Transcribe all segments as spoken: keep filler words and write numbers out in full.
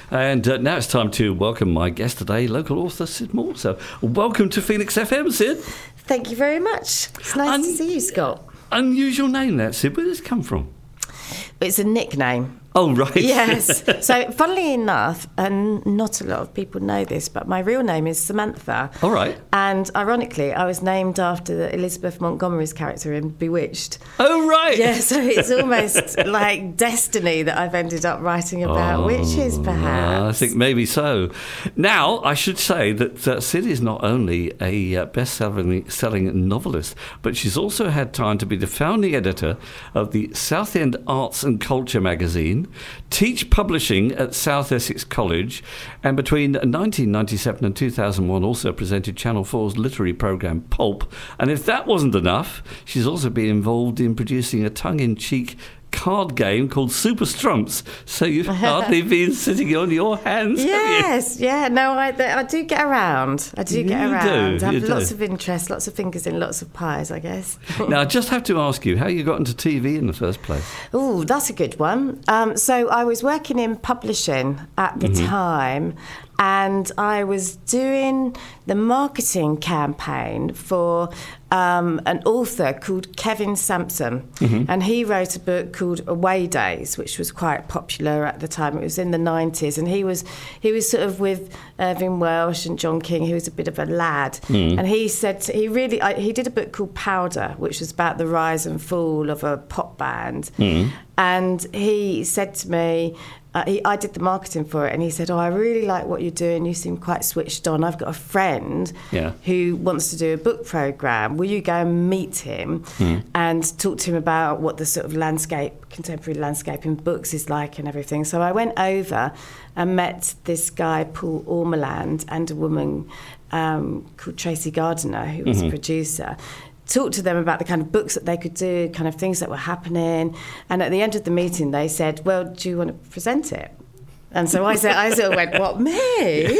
And uh, now it's time to welcome my guest today, local author Sid Moore. So welcome to Phoenix F M, Sid. Thank you very much. It's nice Un- to see you, Scott. Unusual name, that, Sid. Where does it come from? It's a nickname. Oh, right. Yes. So, funnily enough, and not a lot of people know this, but my real name is Samantha. All right. And ironically, I was named after Elizabeth Montgomery's character in Bewitched. Oh, right. Yeah, so it's almost like destiny that I've ended up writing about oh, witches, perhaps. I think maybe so. Now, I should say that uh, Sid is not only a uh, best-selling selling novelist, but she's also had time to be the founding editor of the Southend Arts and Culture magazine, teach publishing at South Essex College, and between nineteen ninety-seven and two thousand one also presented Channel four's literary programme Pulp. And if that wasn't enough, she's also been involved in producing a tongue-in-cheek card game called Super Strumps. So you've hardly been sitting on your hands, yes, have you? yeah. No, I, I do get around. I do get you around. Do, I have you lots do. of interest, lots of fingers in lots of pies, I guess. Now, I just have to ask you, how you got into T V in the first place? Oh, that's a good one. Um, so I was working in publishing at the Mm-hmm. time, and I was doing the marketing campaign for um, an author called Kevin Sampson, mm-hmm. and he wrote a book called Away Days, which was quite popular at the time. It was in the nineties, and he was he was sort of with Irving Welsh and John King, who was a bit of a lad, mm. and he said he really I, he did a book called Powder, which was about the rise and fall of a pop band, mm. and he said to me. Uh, he, I did the marketing for it, and he said, oh, I really like what you're doing. You seem quite switched on. I've got a friend yeah. who wants to do a book programme. Will you go and meet him mm. and talk to him about what the sort of landscape, contemporary landscape in books is like and everything? So I went over and met this guy, Paul Ormerland, and a woman um, called Tracy Gardiner, who was mm-hmm. a producer. Talked to them about the kind of books that they could do, kind of things that were happening. And at the end of the meeting, they said, well, do you want to present it? And so I said, I sort of went, what, me?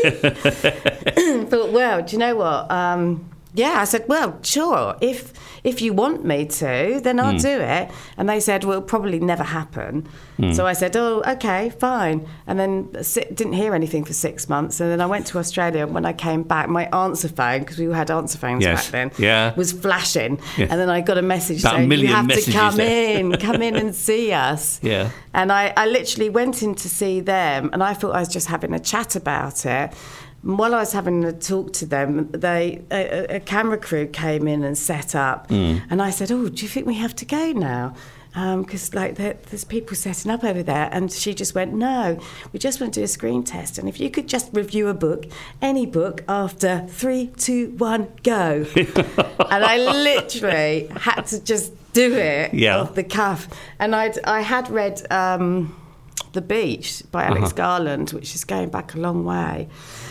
Thought, well, do you know what? Um, yeah, I said, well, sure. If if you want me to, then I'll mm. do it. And they said, well, it'll probably never happen. Mm. So I said, oh, okay, fine. And then didn't hear anything for six months. And then I went to Australia. And when I came back, my answer phone, because we had answer phones yes. back then, yeah. was flashing. Yes. And then I got a message About saying, a million you have to come there. in, come in and see us. Yeah. And I, I literally went in to see them, and I thought I was just having a chat about it. And while I was having a talk to them, they a, a camera crew came in and set up. Mm. And I said, oh, do you think we have to go now? Because um, like there, there's people setting up over there. And she just went, no, we just want to do a screen test. And if you could just review a book, any book, after three, two, one, go. And I literally had to just do it yeah. off the cuff. And I'd, I had read um, The Beach by Alex uh-huh. Garland, which is going back a long way.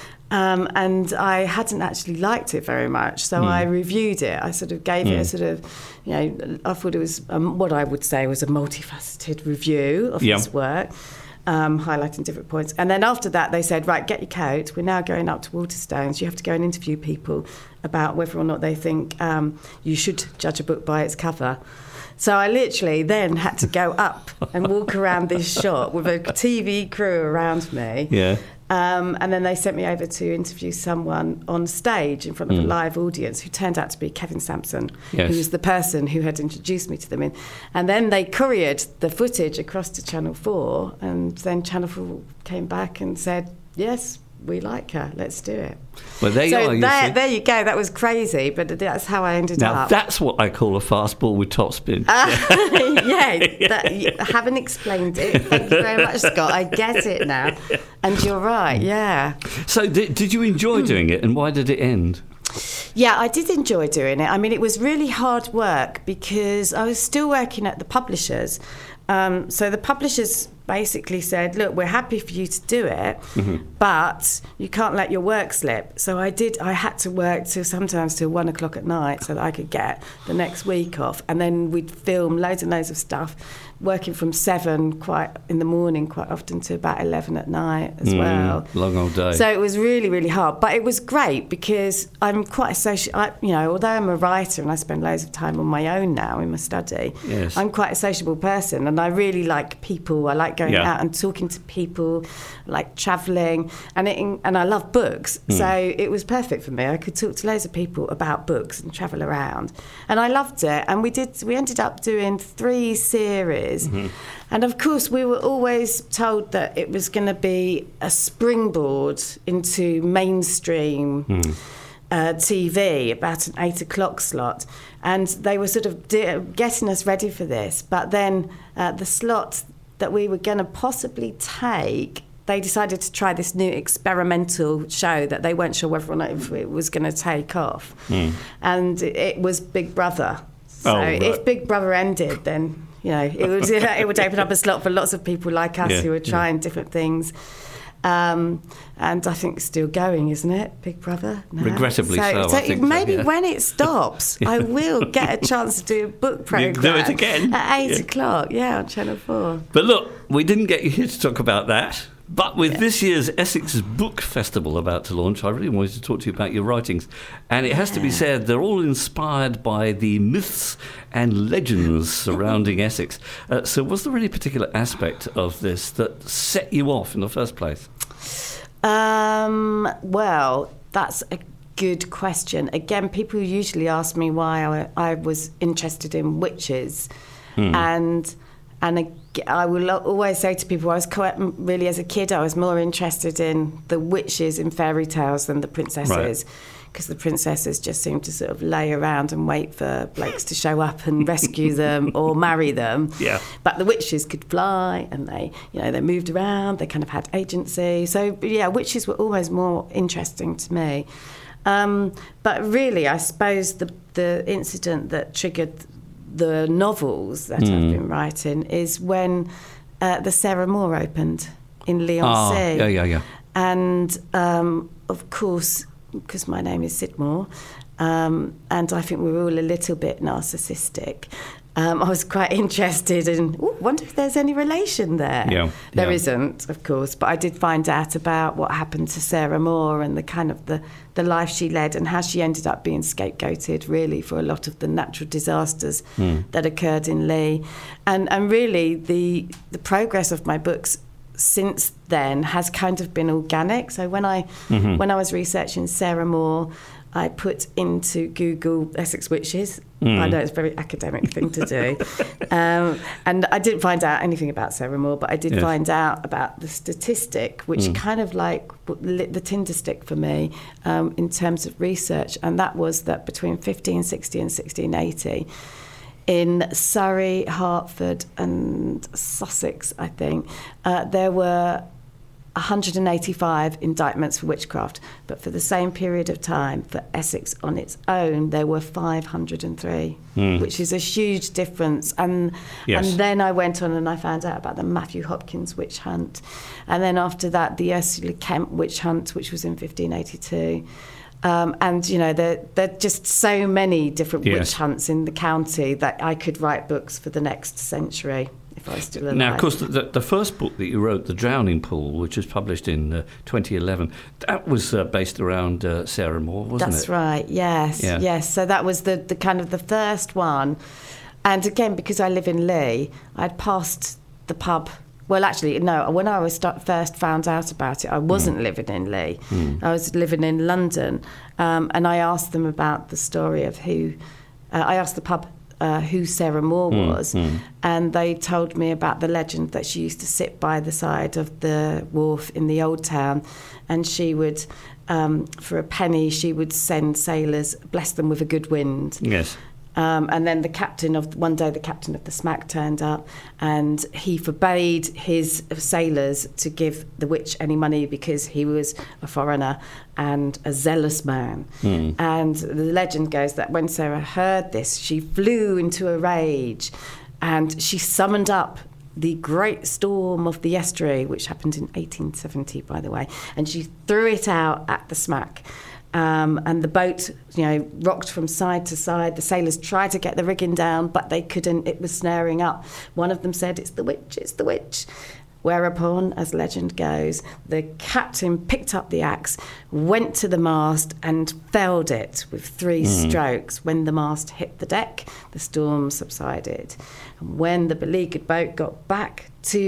Um, and I hadn't actually liked it very much, so mm. I reviewed it. I sort of gave mm. it a sort of, you know, I thought it was um, what I would say was a multifaceted review of yeah. his work, um, highlighting different points. And then after that, they said, right, get your coat. We're now going up to Waterstones. You have to go and interview people about whether or not they think um, you should judge a book by its cover. So I literally then had to go up and walk around this shop with a T V crew around me. Yeah. Um, and then they sent me over to interview someone on stage in front of mm. a live audience who turned out to be Kevin Sampson, yes. who was the person who had introduced me to them. In. And then they couriered the footage across to Channel four, and then Channel four came back and said, yes, we like her, let's do it. Well, there so you are. You there, see. there you go. That was crazy, but that's how I ended now, up. Now, that's what I call a fastball with topspin. Uh, yeah, that, I haven't explained it. Thank you very much, Scott. I get it now. And you're right, yeah. So did, did you enjoy doing it, and why did it end? Yeah, I did enjoy doing it. I mean, it was really hard work because I was still working at the publishers. Um, so the publishers basically said, look, we're happy for you to do it, mm-hmm. but you can't let your work slip. So I did, I had to work till sometimes till one o'clock at night so that I could get the next week off. And then we'd film loads and loads of stuff, working from seven quite in the morning quite often to about eleven at night as mm, well. Long old day. So it was really, really hard. But it was great because I'm quite a social, I, you know, although I'm a writer and I spend loads of time on my own now in my study, yes. I'm quite a sociable person and I really like people. I like like going Yeah. out and talking to people, like travelling, and it, and I love books, Mm. so it was perfect for me. I could talk to loads of people about books and travel around, and I loved it. And we did. We ended up doing three series, Mm-hmm. and of course we were always told that it was going to be a springboard into mainstream. Mm. Uh, T V, about an eight o'clock slot, and they were sort of de- getting us ready for this. But then uh, the slot that we were going to possibly take, they decided to try this new experimental show that they weren't sure whether or not if it was going to take off, Mm. and it, it was Big Brother. So Oh, right. if Big Brother ended, then you know it would it would open up a slot for lots of people like us Yeah, who are yeah. trying different things. Um, and I think it's still going, isn't it, Big Brother? No. Regrettably so, I think so, maybe yeah. when it stops, I will get a chance to do a book You programme. do it again. At eight Yeah. o'clock, yeah, on Channel four. But look, we didn't get you here to talk about that. But with this year's Essex Book Festival about to launch, I really wanted to talk to you about your writings. And it has to be said, they're all inspired by the myths and legends surrounding Essex. Uh, so was there any particular aspect of this that set you off in the first place? Um, well, that's a good question. Again, people usually ask me why I, I was interested in witches. Hmm. And... And ag- I will always say to people, I was quite, really, as a kid, I was more interested in the witches in fairy tales than the princesses. Because the princesses just seemed to sort of lay around and wait for blokes to show up and rescue them or marry them. Yeah. But the witches could fly, and they, you know, they moved around. They kind of had agency. So yeah, witches were always more interesting to me. Um, but really, I suppose the the incident that triggered the novels that Mm. I've been writing is when uh, the Sarah Moore opened in Leon Ah, C. yeah, yeah, yeah. And um, of course, because my name is Sid Moore, um, and I think we're all a little bit narcissistic, um, I was quite interested in, ooh, wonder if there's any relation there. Yeah, There yeah. isn't, of course, but I did find out about what happened to Sarah Moore and the kind of the, the life she led and how she ended up being scapegoated, really, for a lot of the natural disasters Mm. that occurred in Lee. And and really, the the progress of my books since then has kind of been organic. So when I Mhm. when I was researching Sarah Moore, I put into Google Essex Witches. Mm. I know it's a very academic thing to do. um, and I didn't find out anything about Sarah Moore, but I did Yes. find out about the statistic, which Mm. kind of like lit the tinder stick for me um, in terms of research. And that was that between fifteen sixty and sixteen eighty, in Surrey, Hertford and Sussex, I think, uh, there were one hundred eighty-five indictments for witchcraft, but for the same period of time, for Essex on its own, there were five hundred three, Mm. which is a huge difference. And Yes. and then I went on and I found out about the Matthew Hopkins witch hunt, and then after that, the Ursula Kemp witch hunt, which was in fifteen eighty-two. Um, and, you know, there, there are just so many different Yes. witch hunts in the county that I could write books for the next century if I was still alive. Now, of course, the, the, the first book that you wrote, The Drowning Pool, which was published in uh, twenty eleven, that was uh, based around uh, Sarah Moore, wasn't That's it? right, yes, Yeah. yes. So that was the, the kind of the first one. And again, because I live in Lee, I'd passed the pub. Well, actually, no, when I was start, first found out about it, I wasn't living in Lee. Mm. I was living in London. Um, and I asked them about the story of who, uh, I asked the pub uh, who Sarah Moore Mm, was. mm. And they told me about the legend that she used to sit by the side of the wharf in the old town, and she would, um, for a penny, she would send sailors, bless them with a good wind. Yes. Um, and then the captain of one day, the captain of the smack turned up, and he forbade his sailors to give the witch any money because he was a foreigner and a zealous man. Mm. And the legend goes that when Sarah heard this, she flew into a rage, and she summoned up the great storm of the estuary, which happened in eighteen seventy, by the way, and she threw it out at the smack. Um, and the boat, you know, rocked from side to side. The sailors tried to get the rigging down, but they couldn't. It was snaring up. One of them said, "It's the witch, it's the witch." Whereupon, as legend goes, the captain picked up the axe, went to the mast and felled it with three Mm. strokes. When the mast hit the deck, the storm subsided. And when the beleaguered boat got back to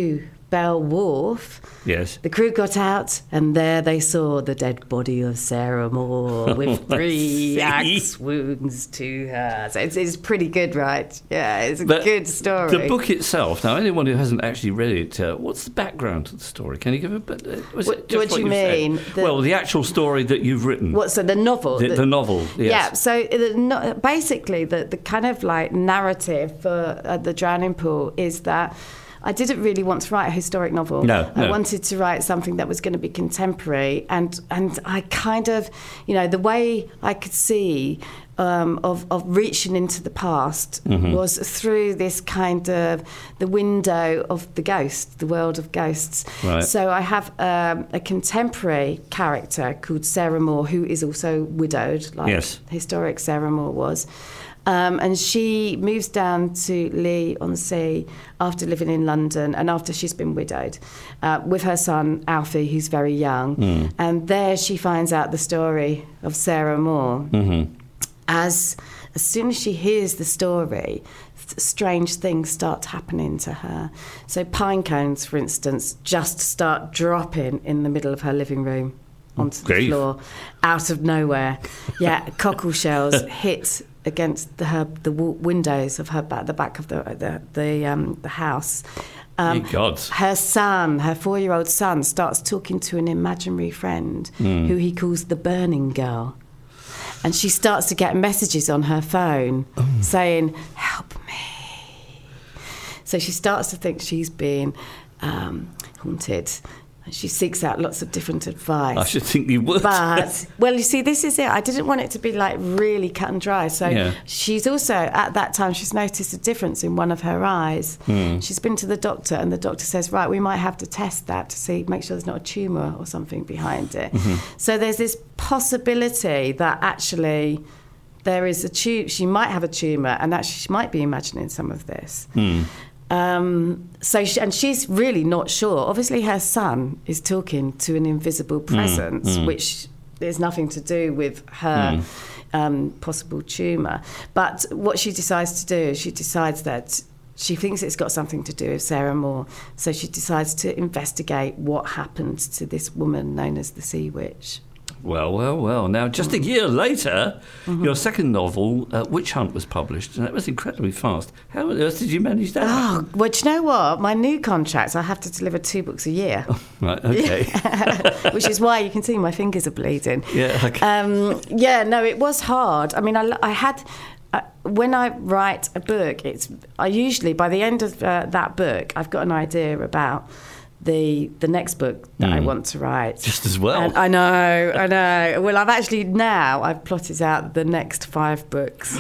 Bell Wharf, Yes. the crew got out, and there they saw the dead body of Sarah Moore with three axe wounds to her. So it's, it's pretty good, right? Yeah, it's a But good story. The book itself, now anyone who hasn't actually read it, uh, what's the background to the story? Can you give a bit? Uh, was What- it just what do you you said? mean? The- well, the actual story that you've written. What, so the novel? The, the novel, yes. Yeah, so the, no, basically the, the kind of like narrative for uh, The Drowning Pool is that I didn't really want to write a historic novel. No, I no. wanted to write something that was going to be contemporary, and and I kind of, you know, the way I could see um, of of reaching into the past Mm-hmm. was through this kind of the window of the ghost, the world of ghosts. Right. So I have um, a contemporary character called Sarah Moore, who is also widowed, like Yes. historic Sarah Moore was. Um, and she moves down to Leigh-on-Sea after living in London and after she's been widowed uh, with her son Alfie, who's very young. Mm. And there she finds out the story of Sarah Moore. Mm-hmm. As as soon as she hears the story, th- strange things start happening to her. So pine cones, for instance, just start dropping in the middle of her living room onto the Grief. floor, out of nowhere. Yeah, cockle shells hit against the her, the w- windows of her back, the back of the the the, um, the house. Um, Ye gods. her son, her four-year-old son, starts talking to an imaginary friend Hmm. who he calls the Burning Girl. And she starts to get messages on her phone saying, "Help me." So she starts to think she's being um, haunted. And she seeks out lots of different advice. I should think you would. But, well, you see, this is it. I didn't want it to be like really cut and dry. So Yeah. she's also, at that time, she's noticed a difference in one of her eyes. Hmm. She's been to the doctor, and the doctor says, right, we might have to test that to see, make sure there's not a tumour or something behind it. Mm-hmm. So there's this possibility that actually there is a tu- she might have a tumour, and actually she might be imagining some of this. Hmm. Um, so she, and she's really not sure. Obviously, her son is talking to an invisible presence, mm. which there's nothing to do with her um, possible tumour. But what she decides to do is she decides that she thinks it's got something to do with Sarah Moore. So she decides to investigate what happened to this woman known as the Sea Witch. Well, well, well. Now, just a year later, your second novel, uh, Witch Hunt, was published, and that was incredibly fast. How on earth did you manage that? Oh, well, do you know what? My new contract, I have to deliver two books a year, Right, okay. which is why you can see my fingers are bleeding. Yeah, okay. Um, yeah, no, it was hard. I mean, I, I had... Uh, when I write a book, it's I usually, by the end of uh, that book, I've got an idea about the the next book that I want to write. Just as well. And I know, I know. Well, I've actually now I've plotted out the next five books.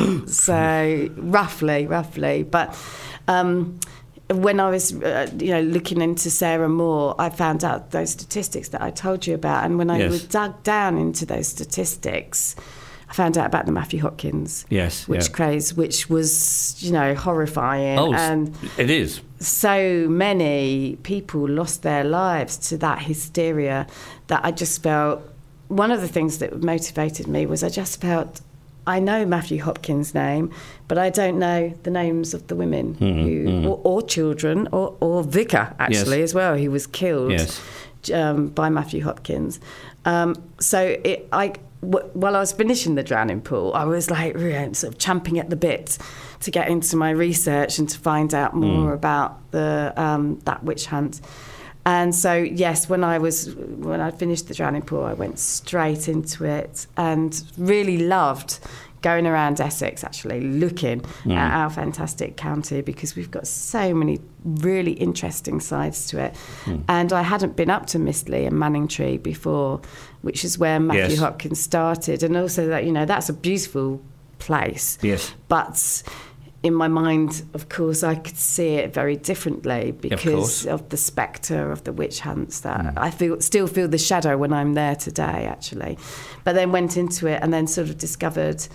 So roughly, roughly. But um, when I was, uh, you know, looking into Sarah Moore, I found out those statistics that I told you about. And when I Yes. was dug down into those statistics, I found out about the Matthew Hopkins Yes, witch yeah. craze, which was, you know, horrifying. Oh, and it is. so many people lost their lives to that hysteria that I just felt, one of the things that motivated me was I just felt, I know Matthew Hopkins' name, but I don't know the names of the women Mm-hmm, who, or, or children, or, or Vicar, actually, Yes. as well. He was killed Yes. um, by Matthew Hopkins. Um, so it, I, w- while I was finishing The Drowning Pool, I was like really sort of champing at the bit to get into my research and to find out more Mm. about the um, that witch hunt. And so, yes, when I was when I finished The Drowning Pool, I went straight into it and really loved going around Essex, actually looking Mm. at our fantastic county, because we've got so many really interesting sides to it. Mm. And I hadn't been up to Mistley and Manningtree before, which is where Matthew Yes. Hopkins started, and also that, you know, that's a beautiful place. Yes. But in my mind, of course, I could see it very differently because course. of the spectre of the witch hunts that I feel still feel the shadow when I'm there today, actually. But then went into it and then sort of discovered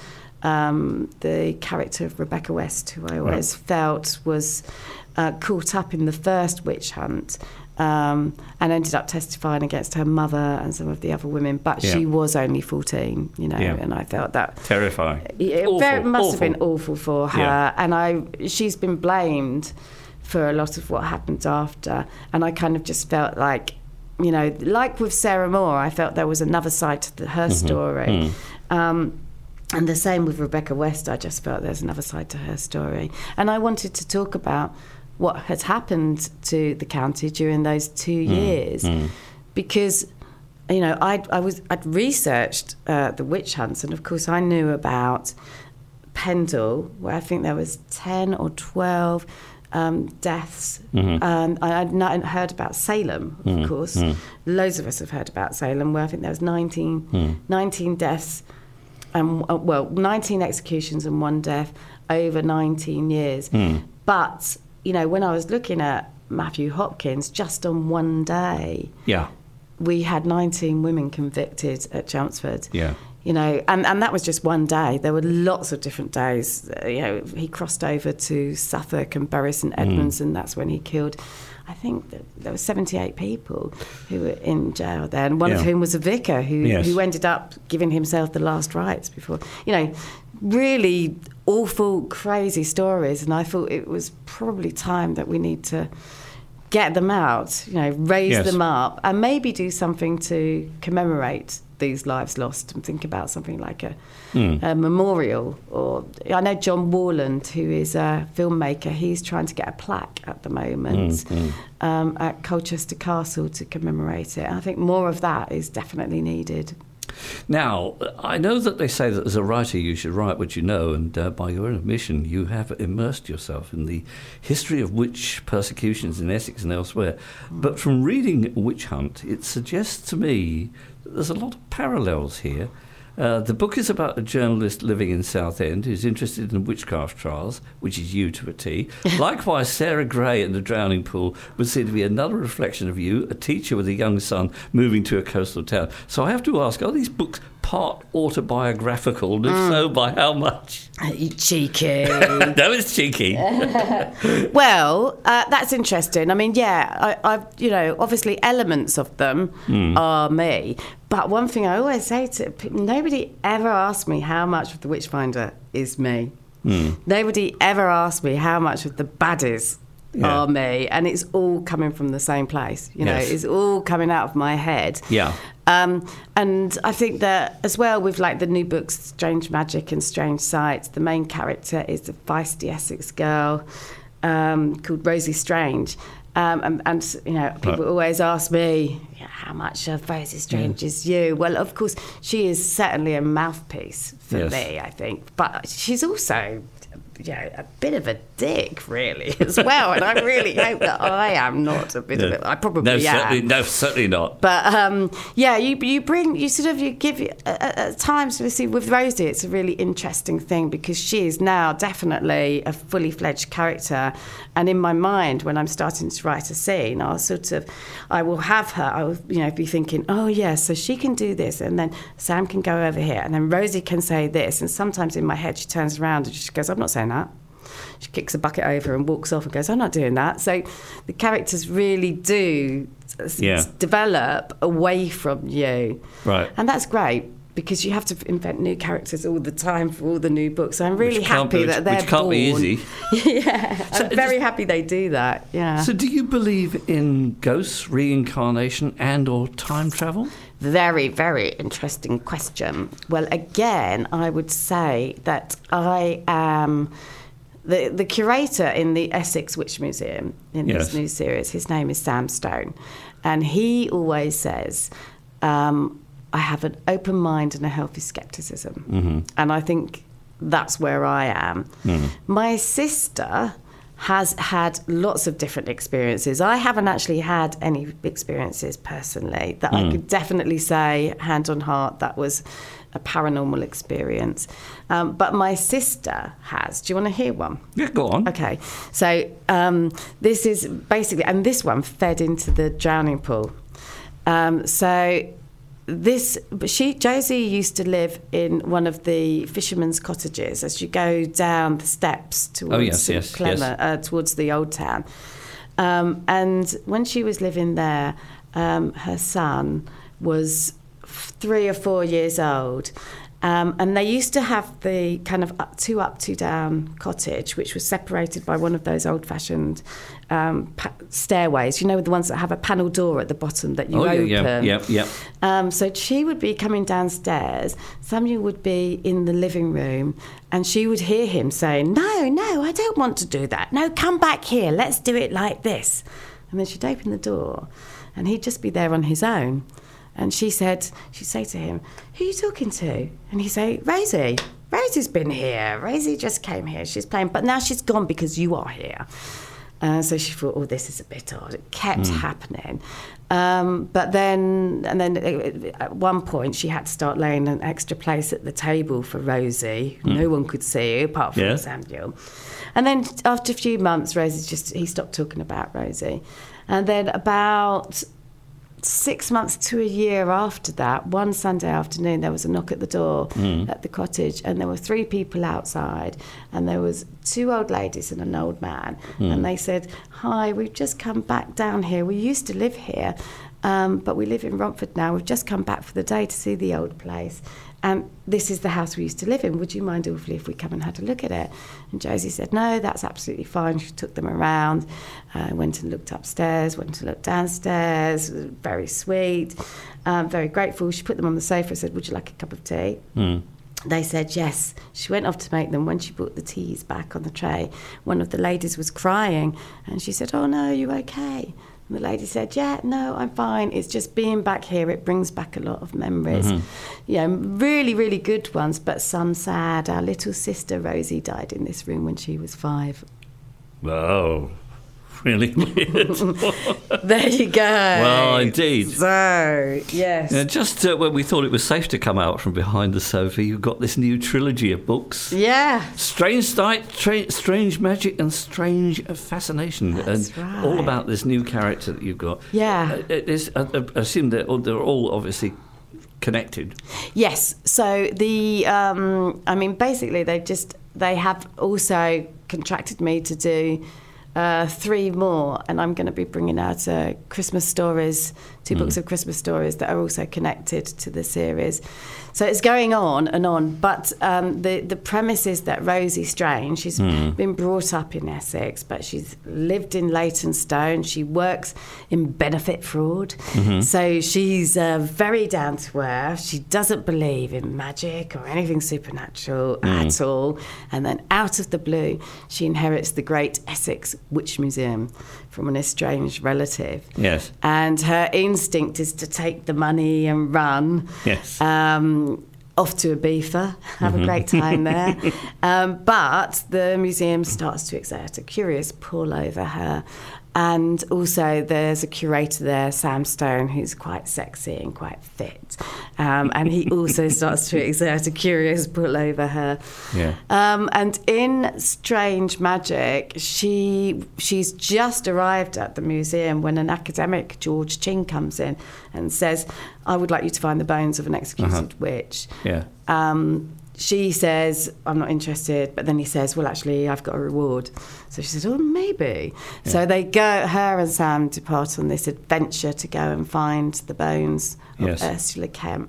um, the character of Rebecca West, who I always Right. felt was uh, caught up in the first witch hunt. Um, and ended up testifying against her mother and some of the other women, but Yeah. she was only fourteen, you know, Yeah. and I felt that Terrifying. it Awful, very, must awful. have been awful for her, Yeah. and I she's been blamed for a lot of what happened after. And I kind of just felt like, you know, like with Sarah Moore, I felt there was another side to the, her mm-hmm. story. Mm. Um, and the same with Rebecca West, I just felt there's another side to her story. And I wanted to talk about what had happened to the county during those two mm. years. Mm. Because, you know, I'd, I was, I'd researched uh, the witch hunts, and of course I knew about Pendle, where I think there was ten or twelve um, deaths. Mm-hmm. Um, I, I'd not heard about Salem, of mm. course. Mm. Loads of us have heard about Salem, where I think there was nineteen, mm. nineteen deaths, and uh, well, nineteen executions and one death over nineteen years. Mm. But, you know, when I was looking at Matthew Hopkins, just on one day, yeah, we had nineteen women convicted at Chelmsford. Yeah. You know, and, and that was just one day. There were lots of different days. Uh, you know, he crossed over to Suffolk and Bury St Edmunds, mm. and that's when he killed, I think that there were seventy-eight people who were in jail there, and one yeah. of whom was a vicar who, yes. who ended up giving himself the last rites before. You know, really awful, crazy stories, and I thought it was probably time that we need to get them out, you know, raise yes. them up, and maybe do something to commemorate these lives lost, and think about something like a, mm. a memorial. Or I know John Warland, who is a filmmaker, he's trying to get a plaque at the moment mm, mm. Um, at Colchester Castle to commemorate it. And I think more of that is definitely needed. Now, I know that they say that as a writer you should write what you know, and uh, by your own admission you have immersed yourself in the history of witch persecutions in Essex and elsewhere. Mm. But from reading Witch Hunt, it suggests to me that there's a lot of parallels here. Uh, the book is about a journalist living in Southend who's interested in witchcraft trials, which is you to a T. Likewise, Sarah Gray and the Drowning Pool would seem to be another reflection of you, a teacher with a young son moving to a coastal town. So I have to ask, are these books part autobiographical, and if mm. so, by how much? You cheeky. No, it's cheeky. Well, uh, that's interesting. I mean, yeah, I, I've, you know, obviously elements of them mm. are me. But one thing I always say to people, nobody ever asks me how much of the Witchfinder is me. Mm. Nobody ever asks me how much of the baddies yeah. are me. And it's all coming from the same place. You know, yes. it's all coming out of my head. Yeah. Um, and I think that as well with like the new books, Strange Magic and Strange Sights, the main character is a feisty Essex girl um, called Rosie Strange. Um, and, and, you know, people right. always ask me, yeah, how much of Rosie Strange yeah. is you? Well, of course, she is certainly a mouthpiece for yes. me, I think. But she's also, you know, a bit of a dick, really, as well. And I really hope that I am not a bit no. of it. I probably no, am. Certainly, no, certainly not. But, um, yeah, you you bring, you sort of, you give, uh, at times, see, with Rosie, it's a really interesting thing because she is now definitely a fully fledged character. And in my mind, when I'm starting to write a scene, I'll sort of, I will have her, I will, you know, be thinking, oh, yeah, so she can do this, and then Sam can go over here, and then Rosie can say this. And sometimes in my head, she turns around and she goes, I'm not saying that. She kicks a bucket over and walks off and goes, I'm not doing that. So the characters really do yeah. s- develop away from you. Right. And that's great, because you have to invent new characters all the time for all the new books. So I'm really which happy be, that they're Which can't born. be easy. yeah, so I'm very just, happy they do that, yeah. So do you believe in ghosts, reincarnation and or time travel? Very, very interesting question. Well, again, I would say that I am... The, the curator in the Essex Witch Museum in yes. this new series, his name is Sam Stone. And he always says... Um, I have an open mind and a healthy scepticism. Mm-hmm. And I think that's where I am. Mm. My sister has had lots of different experiences. I haven't actually had any experiences personally that mm. I could definitely say, hand on heart, that was a paranormal experience. Um, but my sister has. Do you want to hear one? Yeah, go on. Okay. So um, this is basically, and this one fed into the drowning pool. Um, so... This, she, Josie used to live in one of the fishermen's cottages as you go down the steps towards oh, yes, yes, Clement, yes. Uh, towards the old town. Um, and when she was living there, um, her son was three or four years old, Um, and they used to have the kind of up, two up, two down cottage, which was separated by one of those old-fashioned um, pa- stairways, you know, the ones that have a panel door at the bottom that you oh, open. Yeah, yeah, yeah. Um, so she would be coming downstairs, Samuel would be in the living room, and she would hear him saying, no, no, I don't want to do that. No, come back here, let's do it like this. And then she'd open the door, and he'd just be there on his own. And she said, she'd say to him, who are you talking to? And he'd say, Rosie. Rosie's been here. Rosie just came here. She's playing, but now she's gone because you are here. Uh, so she thought, oh, this is a bit odd. It kept mm. happening. Um, but then, and then it, at one point, she had to start laying an extra place at the table for Rosie. Mm. No one could see, apart from yeah. Samuel. And then after a few months, Rosie just, he stopped talking about Rosie. And then about six months to a year after that, one Sunday afternoon, there was a knock at the door mm. at the cottage, and there were three people outside, and there was two old ladies and an old man, mm. and they said, hi, we've just come back down here. We used to live here, um, but we live in Romford now. We've just come back for the day to see the old place. And this is the house we used to live in. Would you mind awfully if we come and had a look at it? And Josie said, no, that's absolutely fine. She took them around, uh, went and looked upstairs, went and looked downstairs. Very sweet, um, very grateful. She put them on the sofa and said, would you like a cup of tea? Mm. They said yes. She went off to make them. When she brought the teas back on the tray, one of the ladies was crying. And she said, oh, no, are you okay? And the lady said, yeah, no, I'm fine. It's just being back here. It brings back a lot of memories. Mm-hmm. You know, really, really good ones, but some sad. Our little sister, Rosie, died in this room when she was five. Wow. Really weird. There you go. Well, indeed. So, yes. Yeah, just uh, when we thought it was safe to come out from behind the sofa, you've got this new trilogy of books. Yeah. Strange Sight, tra- Strange Magic and Strange Fascination. That's and right. All about this new character that you've got. Yeah. Uh, it is, I, I assume that they're all obviously connected. Yes. So the, um, I mean, basically they just, they have also contracted me to do Uh, three more, and I'm going to be bringing out uh, Christmas stories, two mm. books of Christmas stories that are also connected to the series. So it's going on and on, but um, the, the premise is that Rosie Strange, she's mm. been brought up in Essex, but she's lived in Leytonstone. She works in benefit fraud, mm-hmm. so she's uh, very down to earth. She doesn't believe in magic or anything supernatural mm. at all. And then out of the blue, she inherits the Great Essex Witch Museum from an estranged relative. Yes. And her instinct is to take the money and run. Yes. Um, off to Ibiza, have mm-hmm. a great time there. um, but the museum starts to exert a curious pull over her. And also there's a curator there, Sam Stone, who's quite sexy and quite fit. Um, and he also starts to exert a curious pull over her. Yeah. Um, and in Strange Magic, she she's just arrived at the museum when an academic, George Ching, comes in and says, I would like you to find the bones of an executed uh-huh. witch. Yeah. Um, she says, I'm not interested, but then he says, well, actually, I've got a reward. So she says, oh, maybe. Yeah. So they go, her and Sam depart on this adventure to go and find the bones of yes. Ursula Kemp.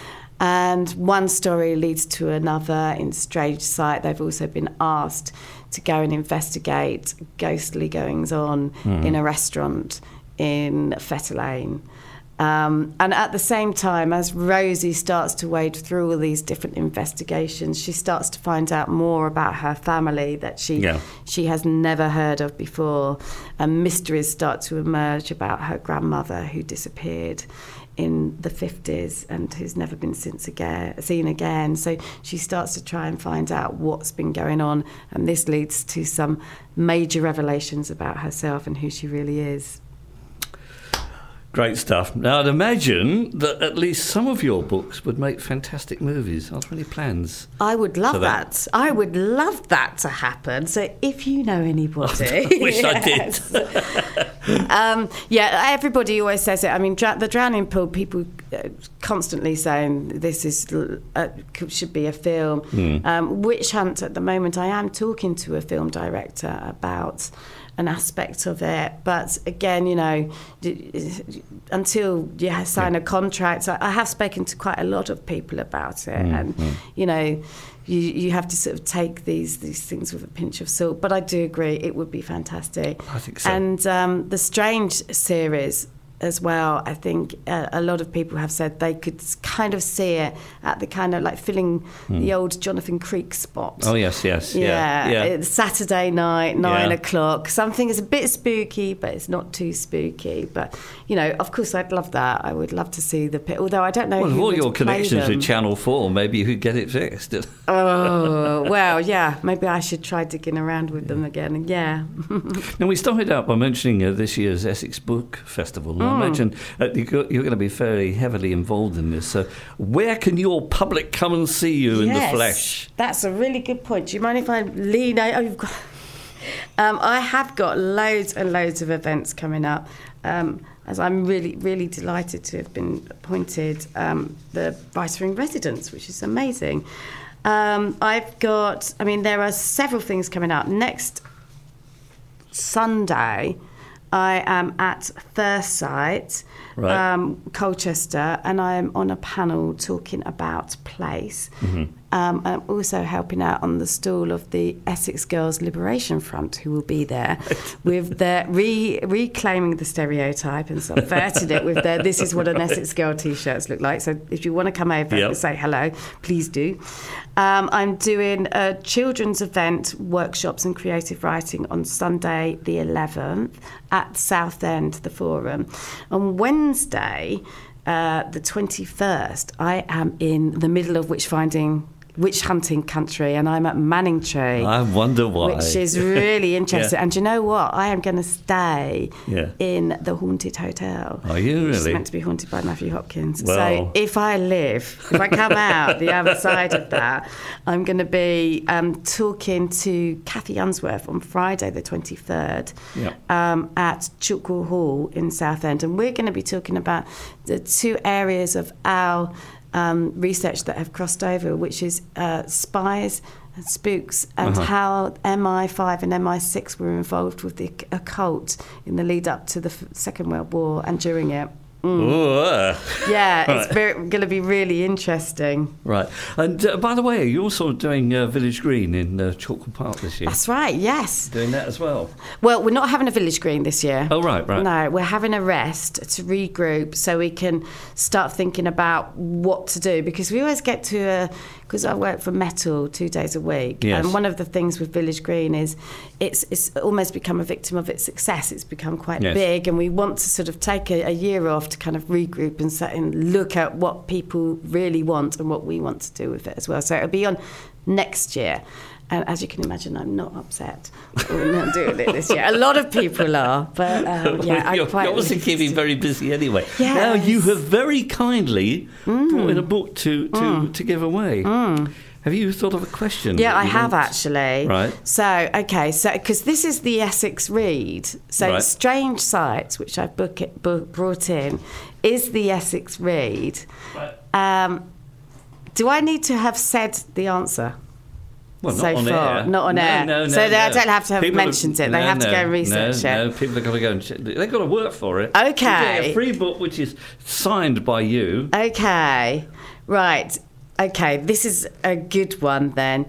And one story leads to another. In Strange Sight, they've also been asked to go and investigate ghostly goings-on mm. in a restaurant in Fetter Lane. Um, and at the same time, as Rosie starts to wade through all these different investigations, she starts to find out more about her family that she yeah. she has never heard of before. And mysteries start to emerge about her grandmother, who disappeared in the fifties and who's never been since again, seen again. So she starts to try and find out what's been going on. And this leads to some major revelations about herself and who she really is. Great stuff. Now, I'd imagine that at least some of your books would make fantastic movies. Are there any plans? I would love that. that. I would love that to happen. So if you know anybody... I wish yes. I did. um, yeah, everybody always says it. I mean, dra- The Drowning Pool, people uh, constantly saying this is uh, should be a film. Mm. Um, Witch Hunt, at the moment, I am talking to a film director about... an aspect of it. But again, you know, until you sign yeah. a contract, I have spoken to quite a lot of people about it, mm, and mm. you know, you you have to sort of take these these things with a pinch of salt. But I do agree, it would be fantastic. I think so. And um, the Strange series as well, I think uh, a lot of people have said they could kind of see it at the kind of like filling mm. the old Jonathan Creek spot. Oh yes, yes, yeah, yeah. yeah. It's Saturday night, nine yeah. o'clock. Something is a bit spooky, but it's not too spooky. But you know, of course, I'd love that. I would love to see the pit. Although I don't know. Well, who all would your play connections them. with Channel Four, maybe you could get it fixed. Oh well, yeah. Maybe I should try digging around with them again. Yeah. Now we started out by mentioning uh, this year's Essex Book Festival. And mm. I imagine uh, you're going to be very heavily involved in this. So where can your public come and see you yes, in the flesh? That's a really good point. Do you mind if I lean over? Oh, you've got... um, I have got loads and loads of events coming up. Um, as I'm really, really delighted to have been appointed um, the Writer in Residence, which is amazing. Um, I've got, I mean, there are several things coming up. Next Sunday, I am at Thursight, right. um, Colchester, and I am on a panel talking about place. Mm-hmm. Um, I'm also helping out on the stall of the Essex Girls Liberation Front, who will be there with their re- reclaiming the stereotype and subverting it with their "This is what an Essex girl" t-shirts look like. So if you want to come over yep. and say hello, please do. Um, I'm doing a children's event, workshops and creative writing on Sunday the eleventh at Southend, the Forum. On Wednesday, uh, the twenty-first, I am in the middle of witch-finding witch hunting country, and I'm at Manningtree. I wonder why. Which is really interesting. yeah. And do you know what? I am going to stay yeah. in the Haunted Hotel. Are you really? Which is meant to be haunted by Matthew Hopkins. Well. So if I live, if I come out the other side of that, I'm going to be um, talking to Cathy Unsworth on Friday the twenty-third yeah. um, at Chookwell Hall in Southend. And we're going to be talking about the two areas of our Um, research that have crossed over, which is uh, spies and spooks, and uh-huh. how M I five and M I six were involved with the occult in the lead up to the f- Second World War and during it. Mm. Ooh, uh. Yeah, it's right. going to be really interesting. Right. And uh, by the way, you're also doing uh, Village Green in uh, Chalkwell Park this year. That's right, yes. Doing that as well. Well, we're not having a Village Green this year. Oh, right, right. No, we're having a rest to regroup so we can start thinking about what to do, because we always get to a... Because I work for Metal two days a week, yes. and one of the things with Village Green is it's it's almost become a victim of its success. It's become quite yes. big, and we want to sort of take a, a year off to kind of regroup and set and look at what people really want and what we want to do with it as well. So it'll be on next year. And as you can imagine, I'm not upset we're not doing it this year. A lot of people are, but um, yeah, you're, I quite. You're obviously keeping very busy anyway. Yes. Now you have very kindly mm. brought in a book to to, mm. to give away. Mm. Have you thought of a question? Yeah, I have want? actually. Right. So, okay, so because this is the Essex Read, so right. Strange Sights, which I've book it, book, brought in, is the Essex Read. Right. Um, do I need to have said the answer? Well, not so on far, air. not on no, air. No, no, so no. they I don't have to have people mentioned have, it. They no, have to no, go and research no, it. No, people have got to go and check. They've got to work for it. Okay. You get a free book which is signed by you. Okay, right. Okay, this is a good one then.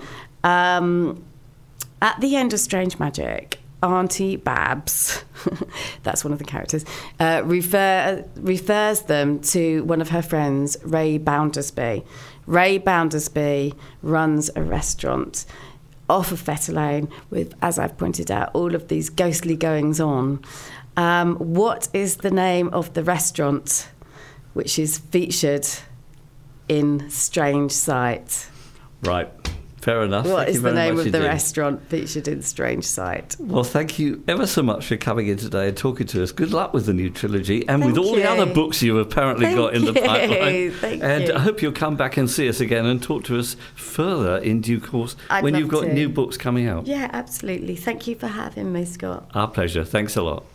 Um, at the end of Strange Magic, Auntie Babs, that's one of the characters, uh, refer, refers them to one of her friends, Ray Boundersby. Ray Boundersby runs a restaurant off of Fetter Lane with, as I've pointed out, all of these ghostly goings on. Um, what is the name of the restaurant which is featured in Strange Sight? Right. Fair enough. What thank is you the very name much of the indeed. restaurant featured in Strange Sight? Well, thank you ever so much for coming in today and talking to us. Good luck with the new trilogy and Thank with all you. the other books you've apparently Thank got in the you. pipeline. Thank and you. I hope you'll come back and see us again and talk to us further in due course I'd when love you've got to. new books coming out. Yeah, absolutely. Thank you for having me, Scott. Our pleasure. Thanks a lot.